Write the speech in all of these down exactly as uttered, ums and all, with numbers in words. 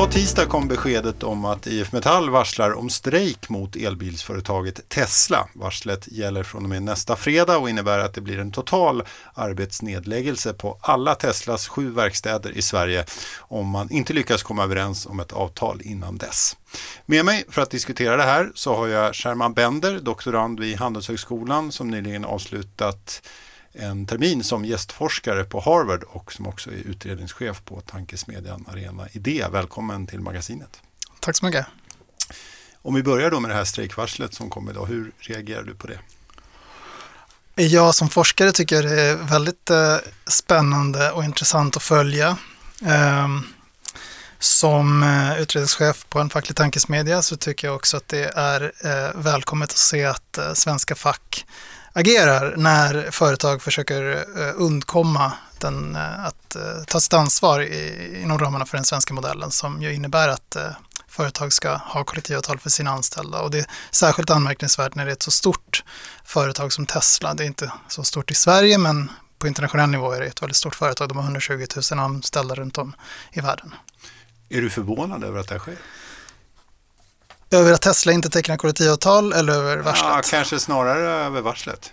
Idag tisdag kom beskedet om att I F Metall varslar om strejk mot elbilsföretaget Tesla. Varslet gäller från och med nästa fredag och innebär att det blir en total arbetsnedläggelse på alla Teslas sju verkstäder i Sverige om man inte lyckas komma överens om ett avtal innan dess. Med mig för att diskutera det här så har jag Sherman Bender, doktorand vid Handelshögskolan som nyligen avslutat en termin som gästforskare på Harvard och som också är utredningschef på tankesmedjan Arena Idé. Välkommen till magasinet. Tack så mycket. Om vi börjar då med det här strejkvarslet som kom idag, hur reagerar du på det? Jag som forskare tycker det är väldigt eh, spännande och intressant att följa. Eh, som eh, utredningschef på en facklig tankesmedja så tycker jag också att det är eh, välkommet att se att eh, svenska fack agerar när företag försöker undkomma den, att ta sitt ansvar i, inom ramarna för den svenska modellen som ju innebär att företag ska ha kollektivavtal för sina anställda. Och det är särskilt anmärkningsvärt när det är ett så stort företag som Tesla. Det är inte så stort i Sverige men på internationell nivå är det ett väldigt stort företag. De har hundratjugo tusen anställda runt om i världen. Är du förvånad över att det här sker? Över att Tesla inte tecknar kollektivavtal eller över varslet? Ja, kanske snarare över varslet.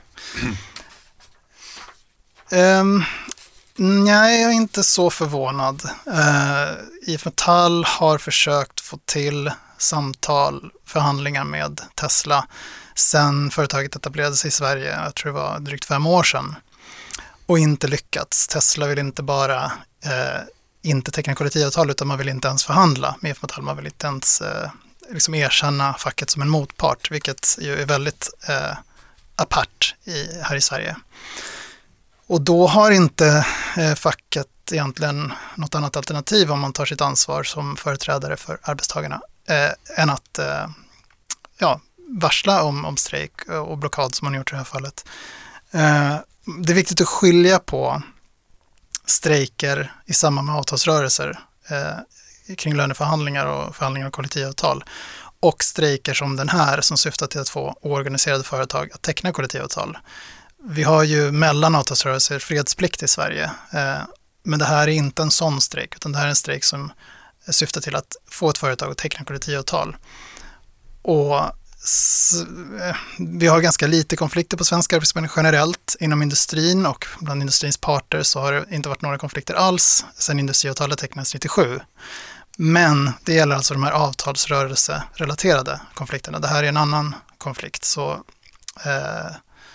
um, nej, jag är inte så förvånad. Uh, I F Metall har försökt få till samtal, förhandlingar med Tesla sedan företaget etablerade sig i Sverige. Jag tror det var drygt fem år sedan. Och inte lyckats. Tesla vill inte bara uh, inte teckna kollektivavtal utan man vill inte ens förhandla med I F Metall. Man vill inte ens Uh, liksom erkänna facket som en motpart, vilket ju är väldigt eh, apart i, här i Sverige. Och då har inte eh, facket egentligen något annat alternativ om man tar sitt ansvar som företrädare för arbetstagarna eh, än att eh, ja, varsla om, om strejk och blockad som man gjort i det här fallet. Eh, det är viktigt att skilja på strejker i samband med avtalsrörelser eh, kring löneförhandlingar och förhandlingar och kollektivavtal och strejker som den här som syftar till att få oorganiserade företag att teckna kollektivavtal. Vi har ju mellan avtalsrörelser fredsplikt i Sverige eh, men det här är inte en sån strejk utan det här är en strejk som syftar till att få ett företag att teckna kollektivavtal. Och s- eh, vi har ganska lite konflikter på svenska arbetsmarknaden generellt inom industrin och bland industrins parter så har det inte varit några konflikter alls sedan industriavtalet tecknades nittiosju. Men det gäller alltså de här avtalsrörelserelaterade konflikterna. Det här är en annan konflikt. Så eh,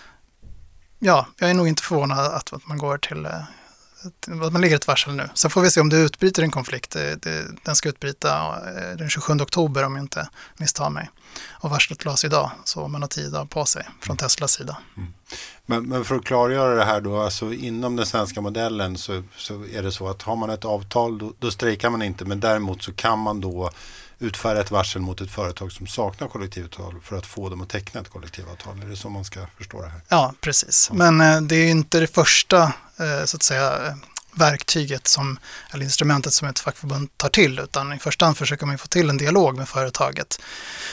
ja, jag är nog inte förvånad att, att man går till eh, att man ligger ett varsel nu. Så får vi se om det utbryter en konflikt. Det, det, den ska utbryta eh, den tjugosjunde oktober om jag inte misstar mig. Och varslet lades idag så man har tio dagar på sig från Teslas sida. Mm. Men, men för att klargöra det här då, alltså inom den svenska modellen så, så är det så att har man ett avtal då, då strejkar man inte men däremot så kan man då utfärda ett varsel mot ett företag som saknar kollektivavtal för att få dem att teckna ett kollektivavtal. Är det så man ska förstå det här? Ja, precis. Ja. Men eh, det är ju inte det första eh, så att säga verktyget som, eller instrumentet som ett fackförbund tar till utan i första hand försöker man få till en dialog med företaget.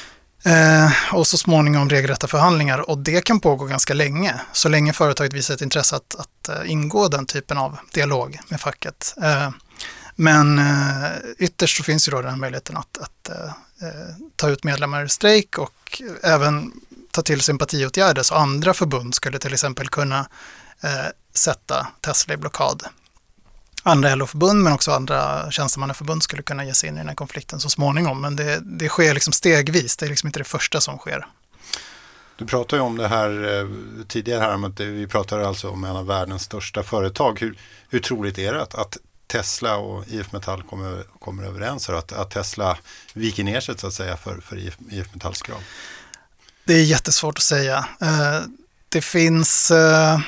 Eh, och så småningom regelrätta förhandlingar och det kan pågå ganska länge så länge företaget visar ett intresse att, att uh, ingå den typen av dialog med facket. Eh, men uh, ytterst så finns ju då den här möjligheten att, att uh, uh, ta ut medlemmar ur strejk och även ta till sympatiåtgärder så andra förbund skulle till exempel kunna uh, sätta Tesla i blockad. Andra L O-förbund men också andra tjänstemannaförbund skulle kunna ge sig in i den här konflikten så småningom. Men det, det sker liksom stegvis. Det är liksom inte det första som sker. Du pratade ju om det här eh, tidigare här. Att vi pratar alltså om en av världens största företag. Hur, hur troligt är det att, att Tesla och I F Metall kommer, kommer överens? Att, att Tesla viker ner sig så att säga för, för I F, I F Metalls krav? Det är jättesvårt att säga. Eh, det finns eh,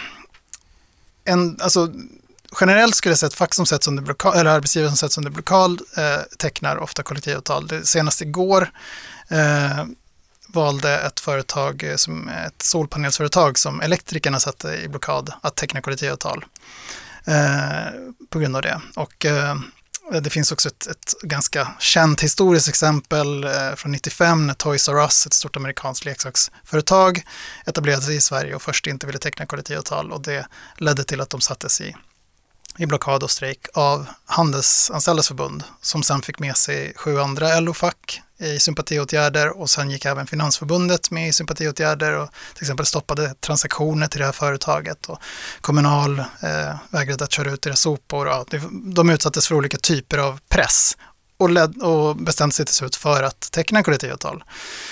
en... Alltså, generellt skulle jag säga att fack som sätts under blockad, eller arbetsgivare som sätts under blockad eh, tecknar ofta kollektivavtal. Det senast igår eh, valde ett företag, som ett solpanelsföretag som elektrikerna satte i blockad att teckna kollektivavtal eh, på grund av det. Och eh, det finns också ett, ett ganska känt historiskt exempel eh, från nittiofem när Toys R Us, ett stort amerikanskt leksaksföretag, etablerade sig i Sverige och först inte ville teckna kollektivavtal och det ledde till att de sattes i i blockad och strejk av Handelsanställdas förbund som sen fick med sig sju andra L O-fack i sympatiåtgärder och sen gick även Finansförbundet med i sympatiåtgärder och till exempel stoppade transaktioner till det här företaget och Kommunal eh, vägrade att köra ut deras sopor. Och, ja, de utsattes för olika typer av press och, led, och bestämde sig till slut för att teckna kollektivavtal.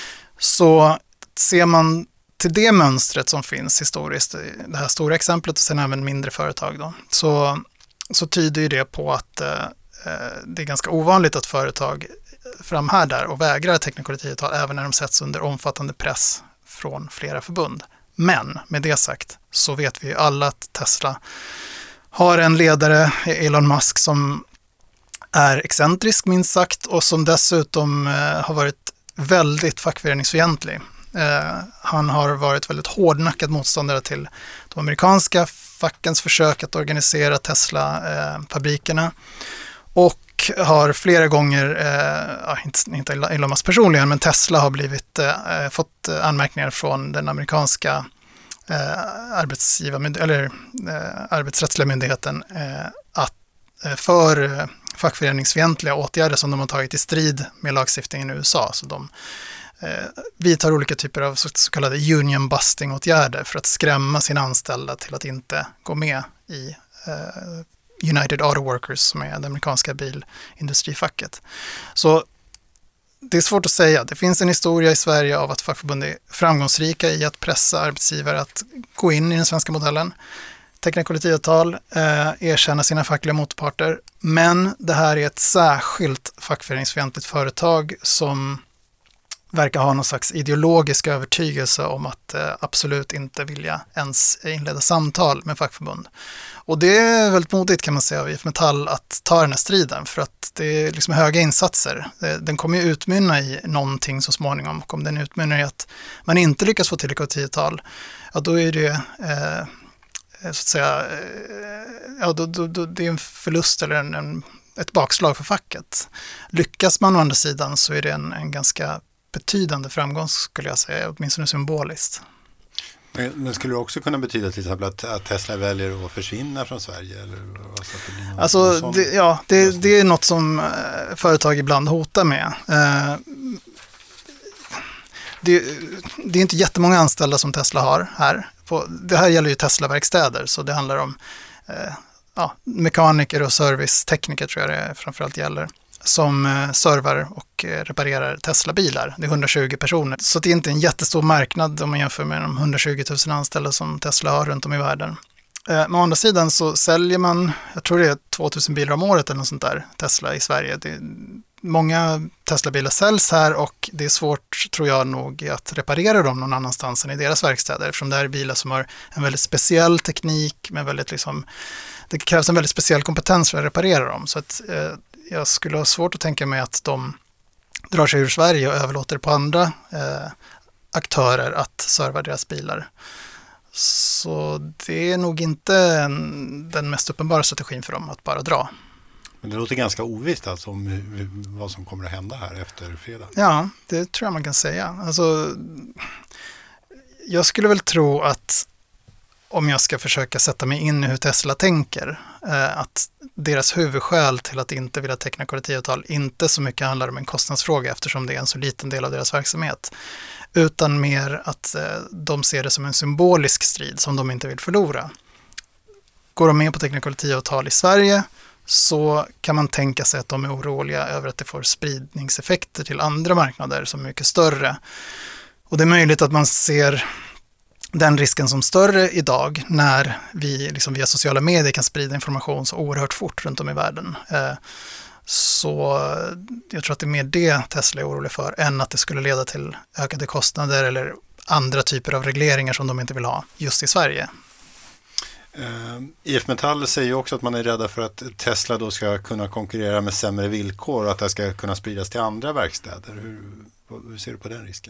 Så ser man till det mönstret som finns historiskt, det här stora exemplet och sen även mindre företag då, så, så tyder ju det på att eh, det är ganska ovanligt att företag framhärdar och vägrar teckna kollektivavtal även när de sätts under omfattande press från flera förbund. Men med det sagt så vet vi ju alla att Tesla har en ledare, Elon Musk, som är excentrisk minst sagt och som dessutom eh, har varit väldigt fackföreningsfientlig. Eh, han har varit väldigt hårdnackad motståndare till de amerikanska fackens försök att organisera Tesla-fabrikerna eh, och har flera gånger, eh, inte, inte Elon Musk personligen, men Tesla har blivit, eh, fått anmärkningar från den amerikanska eh, arbetsgivar, eller, eh, arbetsrättsliga myndigheten eh, att, eh, för eh, fackföreningsfientliga åtgärder som de har tagit i strid med lagstiftningen i U S A. Så de eh, vidtar olika typer av så, så kallade union busting-åtgärder för att skrämma sina anställda till att inte gå med i eh, United Auto Workers som är det amerikanska bilindustrifacket. Så det är svårt att säga. Det finns en historia i Sverige av att fackförbund är framgångsrika i att pressa arbetsgivare att gå in i den svenska modellen, teckna kollektivavtal, eh, erkänna sina fackliga motparter. Men det här är ett särskilt fackföreningsfientligt företag som verkar ha någon slags ideologisk övertygelse om att eh, absolut inte vilja ens inleda samtal med fackförbund. Och det är väldigt modigt kan man säga av I F Metall att ta den här striden för att det är liksom höga insatser. Den kommer ju utmynna i någonting så småningom. Och om den utmynnar i att man inte lyckas få till ett kollektivavtal, ja då är det eh, så att säga, eh, ja då, då, då, det är en förlust eller en, en, ett bakslag för facket. Lyckas man å andra sidan så är det en, en ganska betydande framgång skulle jag säga, åtminstone symboliskt. Men, men skulle det också kunna betyda till exempel att, att Tesla väljer att försvinna från Sverige? Eller, alltså, att det blir någon, alltså, någon sån det, ja, det, det är något som eh, företag ibland hotar med. Eh, det, det är inte jättemånga anställda som Tesla har här. På, det här gäller ju Tesla-verkstäder, så det handlar om eh, ja, mekaniker och servicetekniker tror jag det framförallt gäller, som eh, servar och eh, reparerar Tesla-bilar. Det är hundratjugo personer. Så det är inte en jättestor marknad om man jämför med de hundratjugo tusen anställda som Tesla har runt om i världen. Eh, men å andra sidan så säljer man, jag tror det är tvåtusen bilar om året eller något sånt där, Tesla i Sverige. Det, många Tesla-bilar säljs här och det är svårt, tror jag nog, att reparera dem någon annanstans än i deras verkstäder. Eftersom det här är bilar som har en väldigt speciell teknik, med väldigt liksom, det krävs en väldigt speciell kompetens för att reparera dem. Så att eh, jag skulle ha svårt att tänka mig att de drar sig ur Sverige och överlåter på andra eh, aktörer att serva deras bilar. Så det är nog inte en, den mest uppenbara strategin för dem att bara dra. Men det låter ganska ovisst alltså om hur, vad som kommer att hända här efter fredag. Ja, det tror jag man kan säga. Alltså, jag skulle väl tro att om jag ska försöka sätta mig in i hur Tesla tänker, eh, att deras huvudskäl till att inte vilja teckna kollektivavtal inte så mycket handlar om en kostnadsfråga eftersom det är en så liten del av deras verksamhet, utan mer att eh, de ser det som en symbolisk strid som de inte vill förlora. Går de med på att teckna kollektivavtal i Sverige så kan man tänka sig att de är oroliga över att det får spridningseffekter till andra marknader som är mycket större. Och det är möjligt att man ser den risken som större idag när vi liksom via sociala medier kan sprida information så oerhört fort runt om i världen. Så jag tror att det är mer det Tesla är orolig för än att det skulle leda till ökade kostnader eller andra typer av regleringar som de inte vill ha just i Sverige. I F Metall säger också att man är rädda för att Tesla då ska kunna konkurrera med sämre villkor och att det ska kunna spridas till andra verkstäder. Hur, hur ser du på den risken?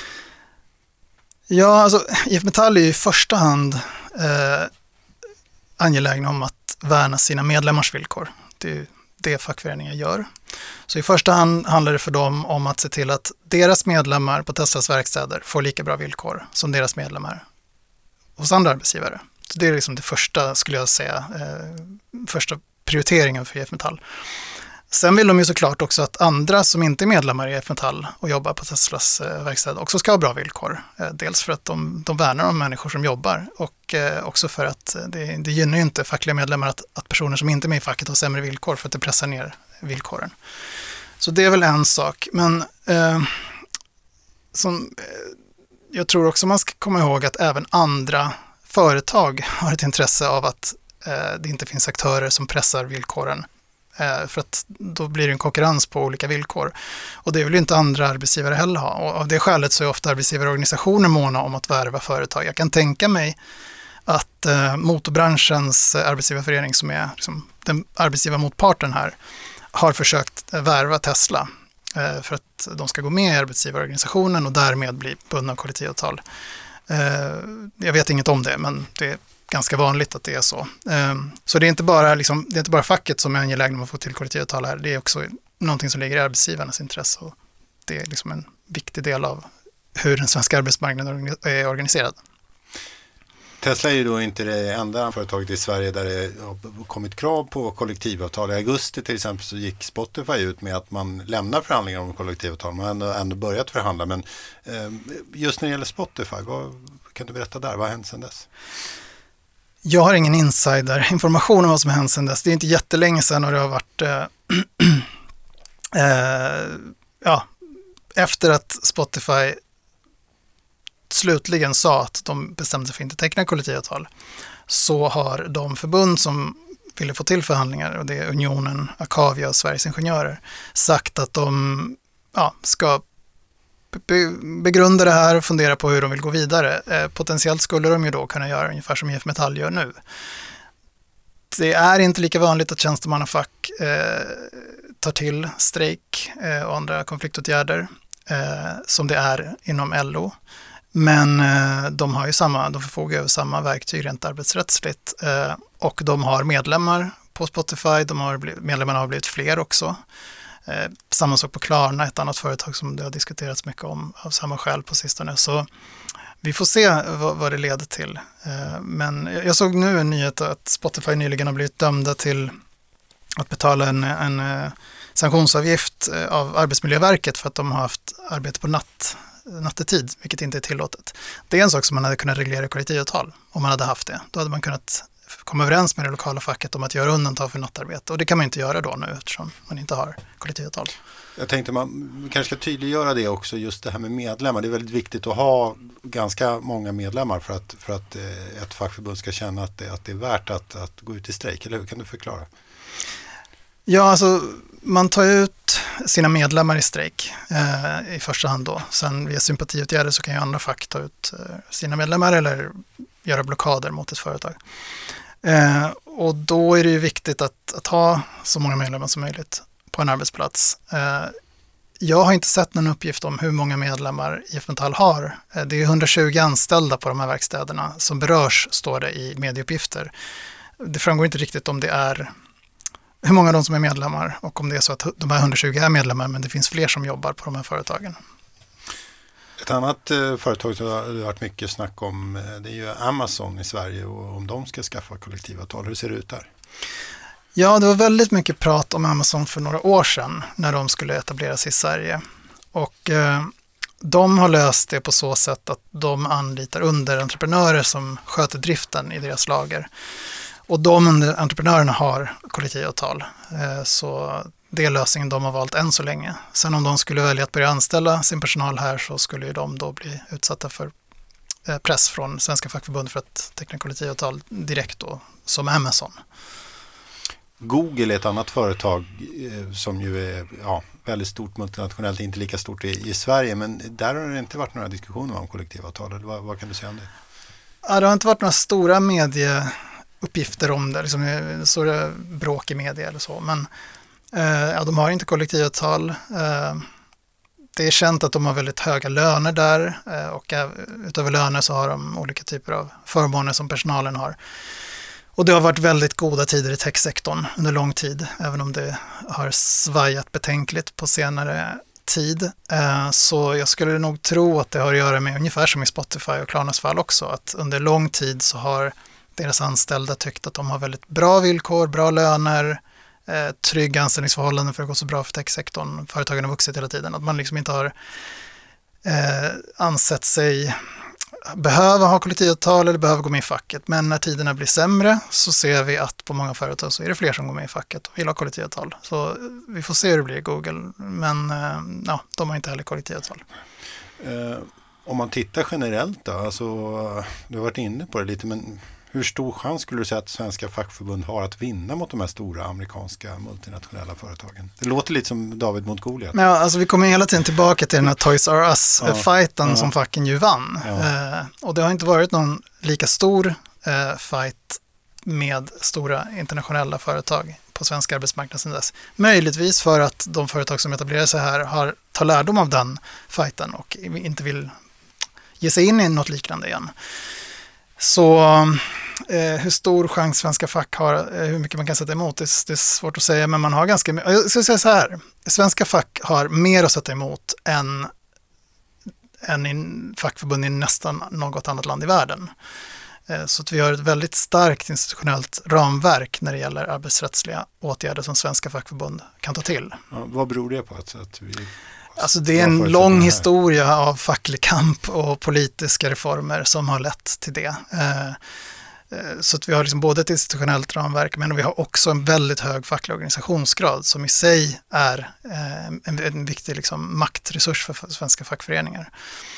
Ja, alltså I F Metall är i första hand eh, angelägna om att värna sina medlemmars villkor. Det är det fackföreningar gör. Så i första hand handlar det för dem om att se till att deras medlemmar på Teslas verkstäder får lika bra villkor som deras medlemmar hos andra arbetsgivare. Det är liksom det första, skulle jag säga, eh, första prioriteringen för I F Metall. Sen vill de ju såklart också att andra som inte är medlemmar i I F Metall och jobbar på Teslas eh, verkstad också ska ha bra villkor. Eh, dels för att de, de värnar om människor som jobbar och eh, också för att det, det gynnar ju inte fackliga medlemmar att, att personer som inte är med i facket har sämre villkor för att det pressar ner villkoren. Så det är väl en sak. Men eh, som, eh, jag tror också man ska komma ihåg att även andra företag har ett intresse av att eh, det inte finns aktörer som pressar villkoren. För att då blir det en konkurrens på olika villkor. Och det vill ju inte andra arbetsgivare heller ha. Och av det skälet så är ofta arbetsgivarorganisationer måna om att värva företag. Jag kan tänka mig att eh, motorbranschens arbetsgivarförening, som är liksom den arbetsgivarmotparten här, har försökt värva Tesla eh, för att de ska gå med i arbetsgivarorganisationen och därmed bli bundna av kollektivavtal. Eh, jag vet inget om det, men det är ganska vanligt att det är så. Så det är inte bara, liksom, det är inte bara facket som är angelägna om att få till kollektivavtal här. Det är också någonting som ligger i arbetsgivarnas intresse. Och det är liksom en viktig del av hur den svenska arbetsmarknaden är organiserad. Tesla är ju då inte det enda företaget i Sverige där det har kommit krav på kollektivavtal. I augusti till exempel så gick Spotify ut med att man lämnar förhandlingar om kollektivavtal. Man har ändå, ändå börjat förhandla. Men just när det gäller Spotify, vad kan du berätta där? Vad har hänt sedan dess? Jag har ingen insiderinformation om vad som har hänt sedan dess. Det är inte jättelänge sedan och det har varit eh, eh, ja, efter att Spotify slutligen sa att de bestämde sig för att inte teckna kollektivavtal, så har de förbund som ville få till förhandlingar, och det är Unionen, Akavia och Sveriges Ingenjörer, sagt att de ja, ska begrunda det här och fundera på hur de vill gå vidare. Eh, potentiellt skulle de ju då kunna göra ungefär som I F Metall gör nu. Det är inte lika vanligt att tjänstemannafack eh, tar till strejk eh, och andra konfliktåtgärder eh, som det är inom L O. Men eh, de har ju samma, de förfogar över samma verktyg rent arbetsrättsligt eh, och de har medlemmar på Spotify, de har blivit, medlemmarna har blivit fler också. Eh, samma sak på Klarna, ett annat företag som det har diskuterats mycket om av samma skäl på sistone. Så vi får se vad, vad det leder till. Eh, men jag såg nu en nyhet att Spotify nyligen har blivit dömda till att betala en, en eh, sanktionsavgift eh, av Arbetsmiljöverket för att de har haft arbete på natt, nattetid, vilket inte är tillåtet. Det är en sak som man hade kunnat reglera i kollektivavtal om man hade haft det. Då hade man kunnat komma överens med det lokala facket om att göra undantag för nattarbete. Och det kan man inte göra då nu eftersom man inte har kollektivavtal. Jag tänkte man kanske ska tydliggöra det också, just det här med medlemmar. Det är väldigt viktigt att ha ganska många medlemmar för att, för att ett fackförbund ska känna att det, att det är värt att, att gå ut i strejk. Eller hur? Kan du förklara? Ja, alltså man tar ut sina medlemmar i strejk eh, i första hand då. Sen via sympatiåtgärder så kan ju andra fack ta ut eh, sina medlemmar eller göra blockader mot ett företag. Eh, och då är det ju viktigt att, att ha så många medlemmar som möjligt på en arbetsplats. Eh, jag har inte sett någon uppgift om hur många medlemmar I F Metall har. Eh, det är hundratjugo anställda på de här verkstäderna som berörs, står det i medieuppgifter. Det framgår inte riktigt om det är hur många av de som är medlemmar och om det är så att de här hundratjugo är medlemmar men det finns fler som jobbar på de här företagen. Ett annat eh, företag som det har varit mycket snack om, eh, det är ju Amazon i Sverige och om de ska skaffa kollektivavtal. Hur ser det ut där? Ja, det var väldigt mycket prat om Amazon för några år sedan när de skulle etablera sig i Sverige. Och eh, de har löst det på så sätt att de anlitar underentreprenörer som sköter driften i deras lager. Och de entreprenörerna har kollektivavtal. Eh, så det är lösningen de har valt än så länge. Sen om de skulle välja att börja anställa sin personal här så skulle ju de då bli utsatta för press från Svenska fackförbund för att teckna kollektivavtal direkt då, som Amazon. Google är ett annat företag eh, som ju är ja, väldigt stort multinationellt, inte lika stort i, i Sverige, men där har det inte varit några diskussioner om kollektivavtal. Vad, vad kan du säga om det? Ja, det har inte varit några stora medieuppgifter om det, liksom stora bråk i media eller så, men eh, ja, de har inte kollektivavtal. Eh, det är känt att de har väldigt höga löner där eh, och eh, utöver löner så har de olika typer av förmåner som personalen har. Och det har varit väldigt goda tider i techsektorn under lång tid, även om det har svajat betänkligt på senare tid. Så jag skulle nog tro att det har att göra med ungefär som i Spotify och Klarnas fall också, att under lång tid så har deras anställda tyckt att de har väldigt bra villkor, bra löner, eh, trygga anställningsförhållanden för att gå så bra för techsektorn. Företagen har vuxit hela tiden. Att man liksom inte har eh, ansett sig behöva ha kollektivavtal eller behöva gå med i facket. Men när tiderna blir sämre så ser vi att på många företag så är det fler som går med i facket och vill ha kollektivavtal. Så vi får se hur det blir i Google. Men eh, ja, de har inte heller kollektivavtal. Eh, om man tittar generellt då, alltså, du har varit inne på det lite, men hur stor chans skulle du säga att svenska fackförbund har att vinna mot de här stora amerikanska multinationella företagen? Det låter lite som David mot Goliat. Ja, alltså vi kommer hela tiden tillbaka till den här Toys R Us-fighten ja. som facken ju vann. Ja. Eh, och det har inte varit någon lika stor eh, fight med stora internationella företag på svenska arbetsmarknaden sedan dess. Möjligtvis för att de företag som etablerar sig här har tar lärdom av den fighten och inte vill ge sig in i något liknande igen. Så eh, hur stor chans svenska fack har, eh, hur mycket man kan sätta emot, det, det är svårt att säga, men man har ganska mycket. Jag ska säga så här, svenska fack har mer att sätta emot än, än i fackförbund i nästan något annat land i världen. Eh, så att vi har ett väldigt starkt institutionellt ramverk när det gäller arbetsrättsliga åtgärder som svenska fackförbund kan ta till. Ja, vad beror det på? Att, att vi... Alltså det är en lång historia av facklig kamp och politiska reformer som har lett till det. Så att vi har liksom både ett institutionellt ramverk, men vi har också en väldigt hög facklig organisationsgrad som i sig är en, en viktig liksom maktresurs för svenska fackföreningar.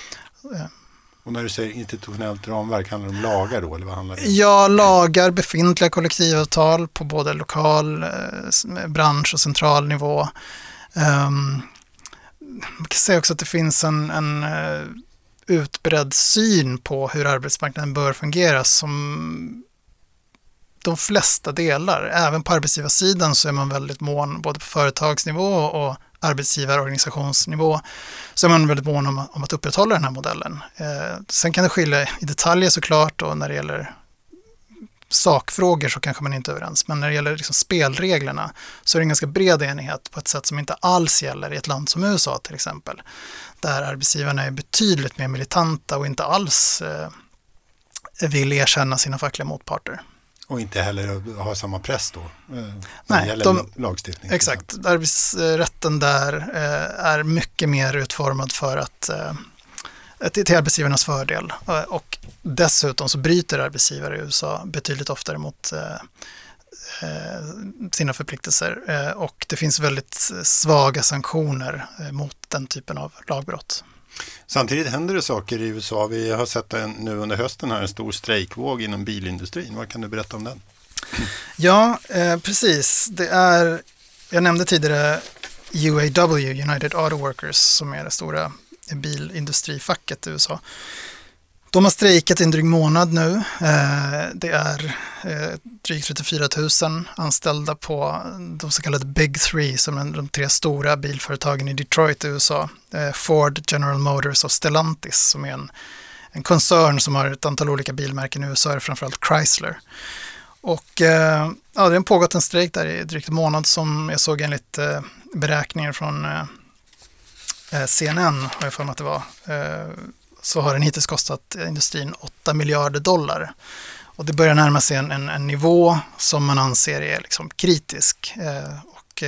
Och när du säger institutionellt ramverk, handlar det om lagar då, eller vad handlar det om? Ja, lagar, befintliga kollektivavtal på både lokal, bransch och central nivå. Um, Man kan säga också att det finns en, en uh, utbredd syn på hur arbetsmarknaden bör fungera som de flesta delar. Även på arbetsgivarsidan så är man väldigt mån, både på företagsnivå och arbetsgivarorganisationsnivå, så är man väldigt mån om, om att upprätthålla den här modellen. Uh, sen kan det skilja i detaljer såklart, och när det gäller sakfrågor så kanske man inte är överens. Men när det gäller liksom spelreglerna så är det en ganska bred enighet på ett sätt som inte alls gäller i ett land som U S A till exempel. Där arbetsgivarna är betydligt mer militanta och inte alls eh, vill erkänna sina fackliga motparter. Och inte heller ha samma press då? Eh, Nej, de, lagstiftning. Exakt. Arbetsrätten där eh, är mycket mer utformad för att eh, till arbetsgivarnas fördel, och dessutom så bryter arbetsgivare i U S A betydligt oftare mot eh, sina förpliktelser, eh, och det finns väldigt svaga sanktioner eh, mot den typen av lagbrott. Samtidigt händer det saker i U S A. Vi har sett en, nu under hösten här en stor strejkvåg inom bilindustrin. Vad kan du berätta om den? Ja, eh, precis. Det är, jag nämnde tidigare U A W, United Auto Workers, som är det stora bilindustrifacket i U S A. De har strejkat i en dryg månad nu. Det är drygt trettiofyra tusen anställda på de så kallade Big Three, som är de tre stora bilföretagen i Detroit i U S A. Ford, General Motors och Stellantis, som är en, en koncern som har ett antal olika bilmärken i U S A, framförallt Chrysler. Och ja, det har pågått en strejk där i drygt en månad som jag såg enligt beräkningar från C N N, har jag för mig att det var, så har den hittills kostat industrin åtta miljarder dollar. Och det börjar närma sig en, en, en nivå som man anser är liksom kritisk. Och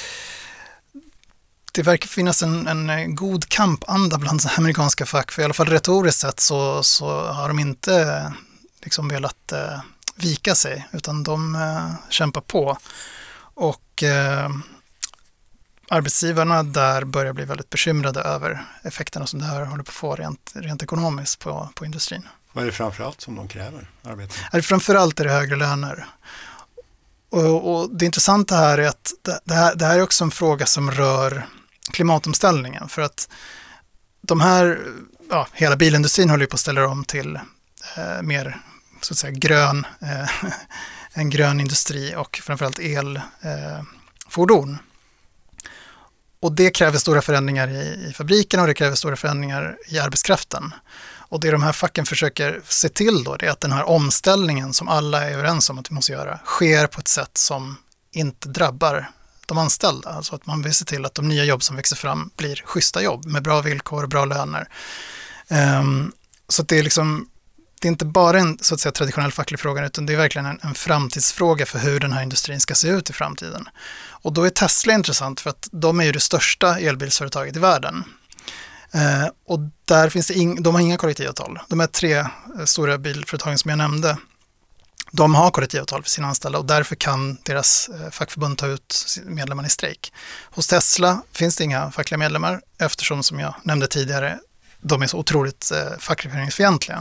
det verkar finnas en, en god kampanda bland amerikanska fack, för i alla fall retoriskt sett så, så har de inte liksom velat eh, vika sig, utan de eh, kämpar på. Och eh, arbetsgivarna där börjar bli väldigt bekymrade över effekterna som det här håller på att få rent, rent ekonomiskt på, på industrin. Vad är det framförallt som de kräver? Arbeten? Är det framförallt är det högre löner. Och, och det intressanta här är att det, det, här, det här är också en fråga som rör klimatomställningen. För att de här, ja, hela bilindustrin håller ju på att ställa om till eh, mer så att säga grön, eh, en grön industri och framförallt elfordon. Eh, och det kräver stora förändringar i, i fabrikerna, och det kräver stora förändringar i arbetskraften. Och det de här facken försöker se till då, det är att den här omställningen som alla är överens om att vi måste göra sker på ett sätt som inte drabbar de anställda. Alltså att man vill se till att de nya jobb som växer fram blir schyssta jobb med bra villkor och bra löner. Um, så att det är liksom det är inte bara en så att säga traditionell facklig fråga, utan det är verkligen en, en framtidsfråga för hur den här industrin ska se ut i framtiden. Och då är Tesla intressant för att de är ju det största elbilsföretaget i världen. Eh, och där finns det ing, de har inga kollektivavtal. De här tre stora bilföretagen som jag nämnde, de har kollektivavtal för sina anställda och därför kan deras fackförbund ta ut medlemmar i strejk. Hos Tesla finns det inga fackliga medlemmar eftersom, som jag nämnde tidigare, de är så otroligt eh, fackföreningsfientliga.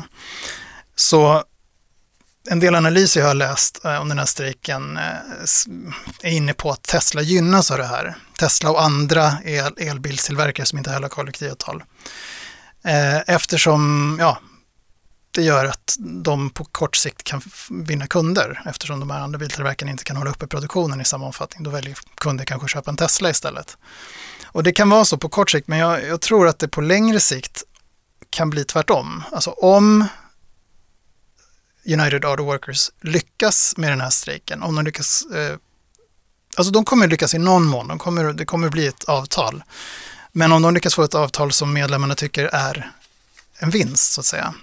Så en del analyser jag har läst eh, om den här strejken eh, är inne på att Tesla gynnas av det här. Tesla och andra el- elbilstillverkare som inte heller har kollektivavtal. Eh, eftersom, ja, det gör att de på kort sikt kan vinna kunder eftersom de här andra biltillverkarna inte kan hålla uppe produktionen i samma omfattning. Då väljer kunder kanske att köpa en Tesla istället. Och det kan vara så på kort sikt, men jag, jag tror att det på längre sikt kan bli tvärtom. Alltså om United Auto Workers lyckas med den här strejken, om de lyckas, eh, alltså de kommer lyckas i någon mån, de kommer, det kommer bli ett avtal. Men om de lyckas få ett avtal som medlemmarna tycker är en vinst så att säga,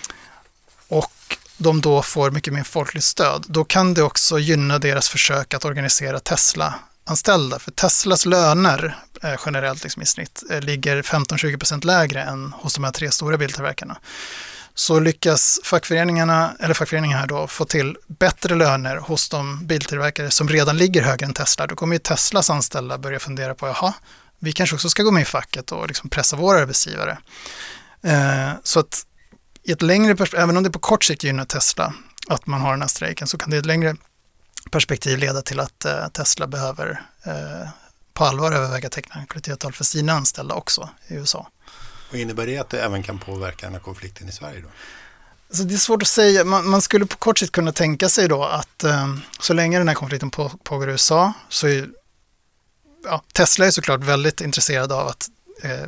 och de då får mycket mer folkligt stöd, då kan det också gynna deras försök att organisera Tesla-anställda. För Teslas löner eh, generellt liksom i snitt eh, ligger femton till tjugo procent lägre än hos de här tre stora biltillverkarna. Så lyckas fackföreningarna, eller fackföreningarna här då, få till bättre löner hos de biltillverkare som redan ligger högre än Tesla, då kommer ju Teslas anställda börja fundera på, jaha, vi kanske också ska gå med i facket och liksom pressa våra arbetsgivare. Eh, så att i ett längre perspektiv, även om det på kort sikt gynnar Tesla att man har den här strejken, så kan det i ett längre perspektiv leda till att eh, Tesla behöver eh, på allvar överväga teckna kollektivavtal för sina anställda också i U S A. Och innebär det att det även kan påverka den här konflikten i Sverige då? Alltså det är svårt att säga. Man, man skulle på kort sikt kunna tänka sig då att eh, så länge den här konflikten på, pågår i U S A så är ja, Tesla är såklart väldigt intresserad av att, eh,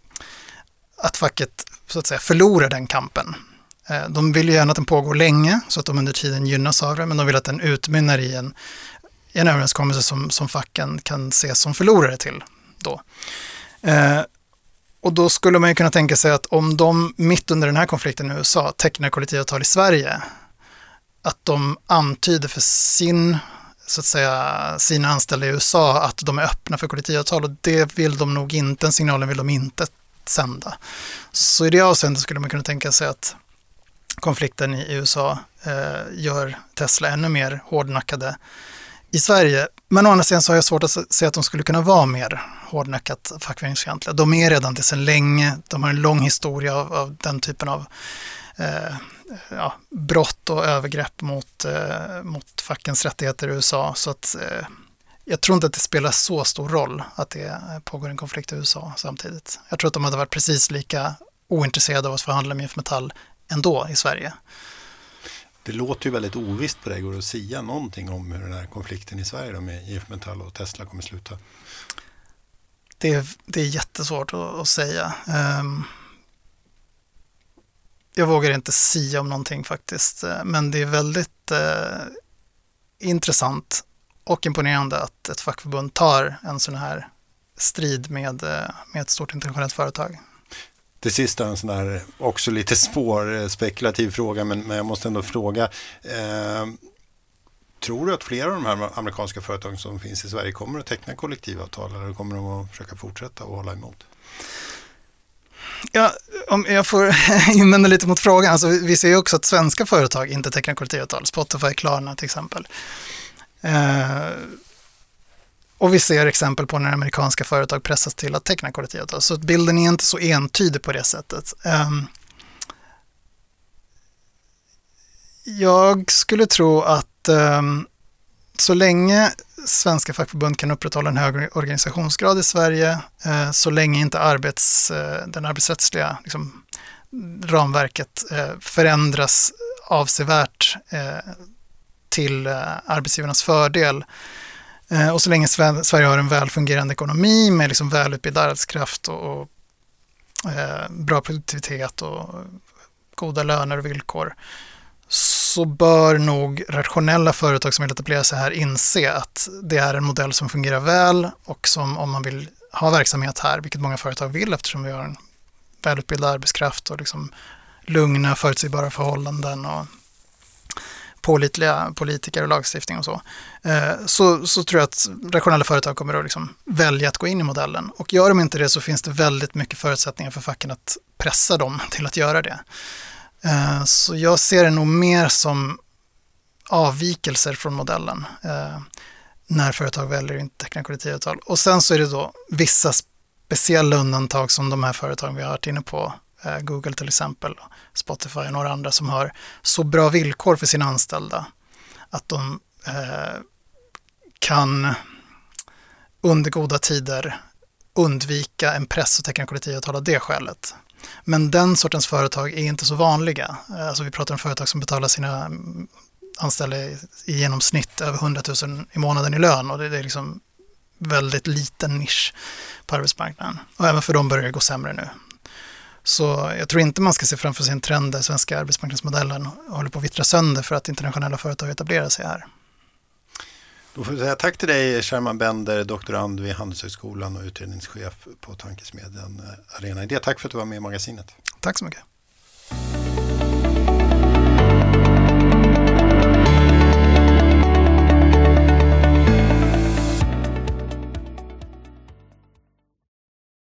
att facket så att säga förlorar den kampen. Eh, de vill ju gärna att den pågår länge så att de under tiden gynnas av det, men de vill att den utmynnar i en, en överenskommelse som, som facken kan ses som förlorare till då. Eh, Och då skulle man ju kunna tänka sig att om de mitt under den här konflikten i U S A tecknar kollektivavtal i Sverige, att de antyder för sin, så att säga, sina anställda i U S A att de är öppna för kollektivavtal, och det vill de nog inte, den signalen vill de inte sända. Så i det avseendet skulle man kunna tänka sig att konflikten i U S A eh, gör Tesla ännu mer hårdnackade i Sverige. Men å andra sidan så har jag svårt att se att de skulle kunna vara mer hårdnackat fackföreningsfientliga. De är redan det sedan länge. De har en lång historia av, av den typen av eh, ja, brott och övergrepp mot, eh, mot fackens rättigheter i U S A. Så att eh, jag tror inte att det spelar så stor roll att det pågår en konflikt i U S A samtidigt. Jag tror att de hade varit precis lika ointresserade av att förhandla med I F Metall ändå i Sverige. Det låter ju väldigt ovisst på dig. Går det att säga någonting om hur den här konflikten i Sverige då med I F Metall och Tesla kommer sluta? Det är, det är jättesvårt att, att säga. Um, jag vågar inte sia om någonting faktiskt. Men det är väldigt uh, intressant och imponerande att ett fackförbund tar en sån här strid med, uh, med ett stort internationellt företag. Till sist en sån här också lite spår spekulativ fråga, men, men jag måste ändå fråga. Eh, tror du att flera av de här amerikanska företagen som finns i Sverige kommer att teckna kollektivavtal, eller kommer de att försöka fortsätta och hålla emot? Ja, om jag får invända lite mot frågan. Alltså, vi ser ju också att svenska företag inte tecknar kollektivavtal. Spotify, Klarna till exempel. Eh, Och vi ser exempel på när amerikanska företag pressas till att teckna kollektivavtal. Så bilden är inte så entydig på det sättet. Um, jag skulle tro att um, så länge svenska fackförbund kan upprätthålla en hög organisationsgrad i Sverige, uh, så länge inte arbets, uh, den arbetsrättsliga liksom, ramverket uh, förändras avsevärt uh, till uh, arbetsgivarnas fördel, och så länge Sverige har en välfungerande ekonomi med liksom välutbildad arbetskraft och, och eh, bra produktivitet och goda löner och villkor, så bör nog rationella företag som vill etablera sig här inse att det är en modell som fungerar väl, och som, om man vill ha verksamhet här, vilket många företag vill eftersom vi har en välutbildad arbetskraft och liksom lugna, förutsägbara förhållanden och pålitliga politiker och lagstiftning och så, så, så tror jag att rationella företag kommer att liksom välja att gå in i modellen. Och gör de inte det så finns det väldigt mycket förutsättningar för facken att pressa dem till att göra det. Så jag ser det nog mer som avvikelser från modellen när företag väljer att inte teckna kollektivavtal. Och sen så är det då vissa speciella undantag som de här företagen vi har varit inne på, Google till exempel, Spotify och några andra som har så bra villkor för sina anställda att de eh, kan under goda tider undvika en press och teckna kollektivavtal av det skälet. Men den sortens företag är inte så vanliga. Alltså vi pratar om företag som betalar sina anställda i, i genomsnitt över hundratusen i månaden i lön och det, det är liksom väldigt liten nisch på arbetsmarknaden. Och även för dem börjar det gå sämre nu. Så jag tror inte man ska se framför sig en trend där svenska arbetsmarknadsmodellen håller på att vittra sönder för att internationella företag etablerar sig här. Då får vi säga tack till dig, Sherman Bender, doktorand vid Handelshögskolan och utredningschef på tankesmedjan Arena Idé. Tack för att du var med i magasinet. Tack så mycket.